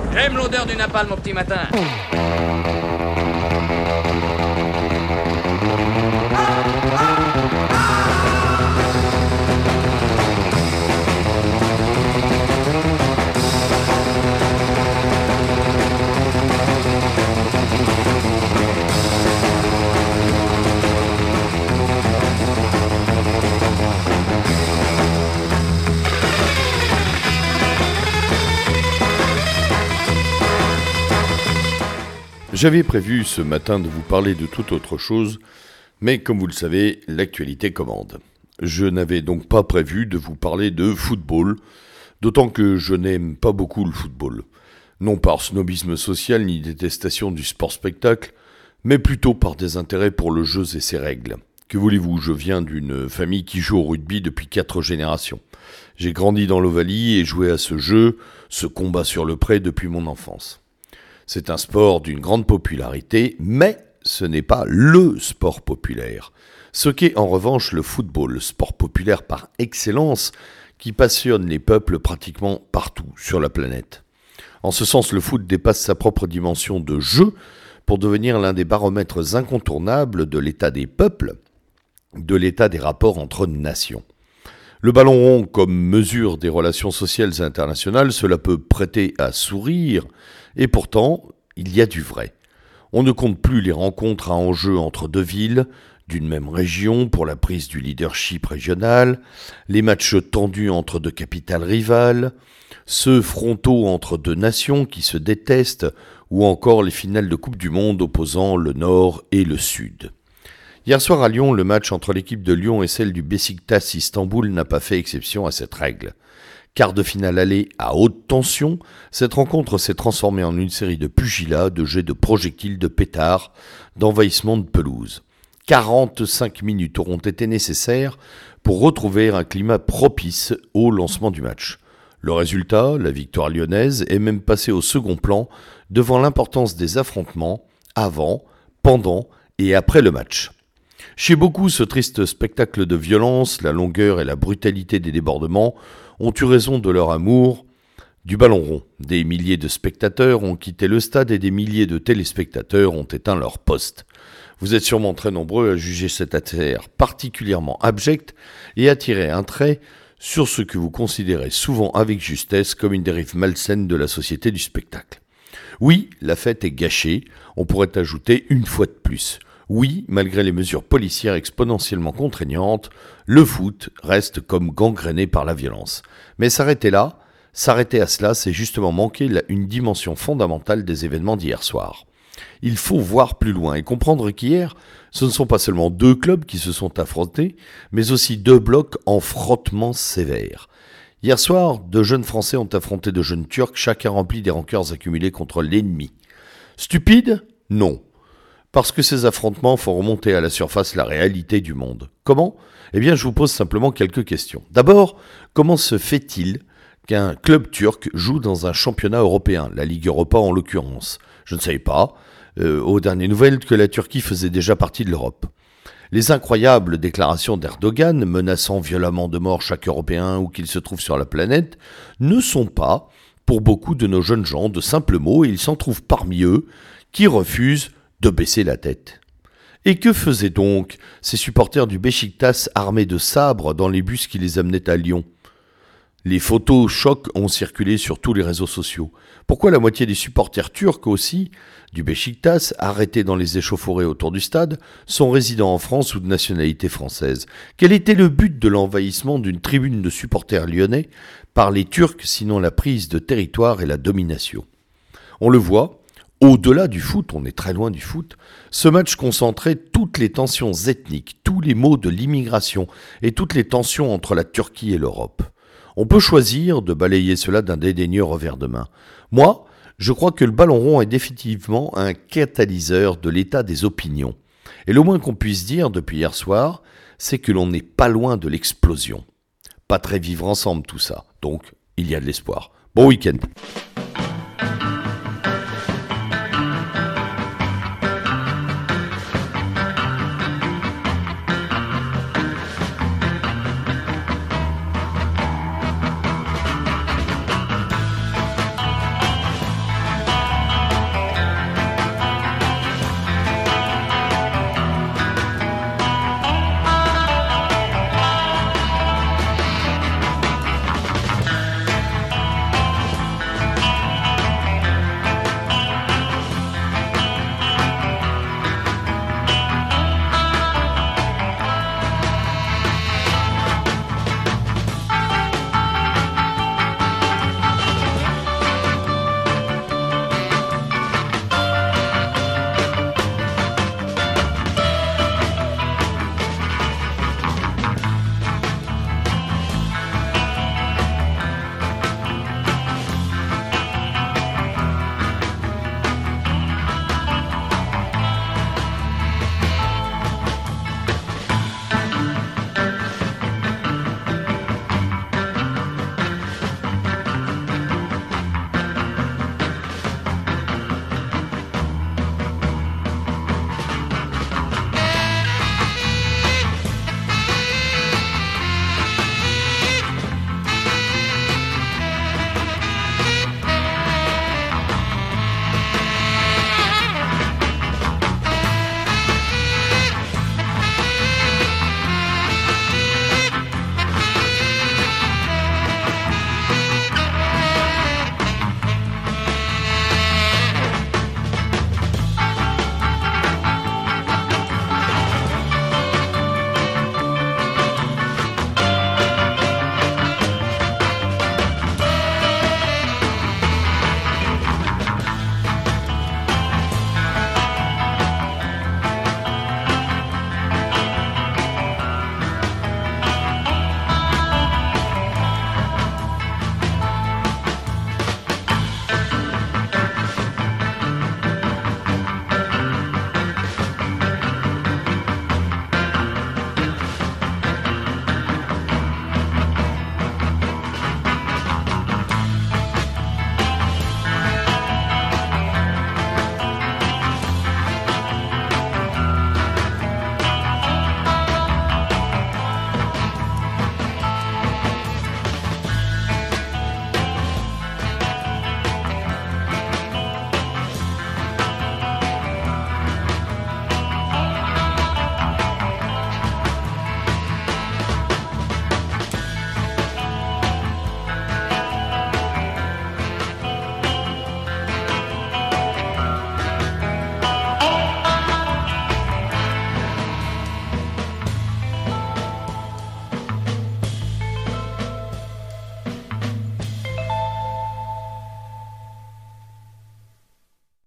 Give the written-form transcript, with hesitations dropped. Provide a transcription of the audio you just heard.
J'aime l'odeur du napalm au petit matin. J'avais prévu ce matin de vous parler de toute autre chose, mais comme vous le savez, l'actualité commande. Je n'avais donc pas prévu de vous parler de football, d'autant que je n'aime pas beaucoup le football. Non par snobisme social ni détestation du sport-spectacle, mais plutôt par des intérêts pour le jeu et ses règles. Que voulez-vous, je viens d'une famille qui joue au rugby depuis 4 générations. J'ai grandi dans l'Ovalie et joué à ce jeu, ce combat sur le pré depuis mon enfance. C'est un sport d'une grande popularité, mais ce n'est pas LE sport populaire. Ce qu'est en revanche le football, sport populaire par excellence, qui passionne les peuples pratiquement partout sur la planète. En ce sens, le foot dépasse sa propre dimension de jeu pour devenir l'un des baromètres incontournables de l'état des peuples, de l'état des rapports entre nations. Le ballon rond comme mesure des relations sociales internationales, cela peut prêter à sourire, et pourtant, il y a du vrai. On ne compte plus les rencontres à enjeu entre deux villes, d'une même région pour la prise du leadership régional, les matchs tendus entre deux capitales rivales, ceux frontaux entre deux nations qui se détestent, ou encore les finales de Coupe du Monde opposant le Nord et le Sud. Hier soir à Lyon, le match entre l'équipe de Lyon et celle du Beşiktaş Istanbul n'a pas fait exception à cette règle. Quart de finale aller à haute tension, cette rencontre s'est transformée en une série de pugilats, de jets de projectiles, de pétards, d'envahissement de pelouse. 45 minutes auront été nécessaires pour retrouver un climat propice au lancement du match. Le résultat, la victoire lyonnaise, est même passée au second plan devant l'importance des affrontements avant, pendant et après le match. Chez beaucoup, ce triste spectacle de violence, la longueur et la brutalité des débordements ont eu raison de leur amour du ballon rond. Des milliers de spectateurs ont quitté le stade et des milliers de téléspectateurs ont éteint leur poste. Vous êtes sûrement très nombreux à juger cette affaire particulièrement abjecte et à tirer un trait sur ce que vous considérez souvent avec justesse comme une dérive malsaine de la société du spectacle. Oui, la fête est gâchée, on pourrait ajouter une fois de plus. Oui, malgré les mesures policières exponentiellement contraignantes, le foot reste comme gangréné par la violence. Mais s'arrêter là, s'arrêter à cela, c'est justement manquer une dimension fondamentale des événements d'hier soir. Il faut voir plus loin et comprendre qu'hier, ce ne sont pas seulement deux clubs qui se sont affrontés, mais aussi deux blocs en frottement sévère. Hier soir, deux jeunes Français ont affronté de jeunes Turcs, chacun rempli des rancœurs accumulées contre l'ennemi. Stupide ? Non. Parce que ces affrontements font remonter à la surface la réalité du monde. Comment ? Eh bien, je vous pose simplement quelques questions. D'abord, comment se fait-il qu'un club turc joue dans un championnat européen, la Ligue Europa en l'occurrence ? Je ne savais pas, aux dernières nouvelles, que la Turquie faisait déjà partie de l'Europe. Les incroyables déclarations d'Erdogan, menaçant violemment de mort chaque Européen où qu'il se trouve sur la planète, ne sont pas, pour beaucoup de nos jeunes gens, de simples mots, et il s'en trouve parmi eux qui refusent de baisser la tête. Et que faisaient donc ces supporters du Beşiktaş armés de sabres dans les bus qui les amenaient à Lyon ? Les photos chocs ont circulé sur tous les réseaux sociaux. Pourquoi la moitié des supporters turcs aussi, du Beşiktaş, arrêtés dans les échauffourées autour du stade, sont résidents en France ou de nationalité française ? Quel était le but de l'envahissement d'une tribune de supporters lyonnais par les Turcs, sinon la prise de territoire et la domination ? On le voit, au-delà du foot, on est très loin du foot, ce match concentrait toutes les tensions ethniques, tous les maux de l'immigration et toutes les tensions entre la Turquie et l'Europe. On peut choisir de balayer cela d'un dédaigneux revers de main. Moi, je crois que le ballon rond est définitivement un catalyseur de l'état des opinions. Et le moins qu'on puisse dire depuis hier soir, c'est que l'on n'est pas loin de l'explosion. Pas très vivre ensemble tout ça, donc il y a de l'espoir. Bon week-end.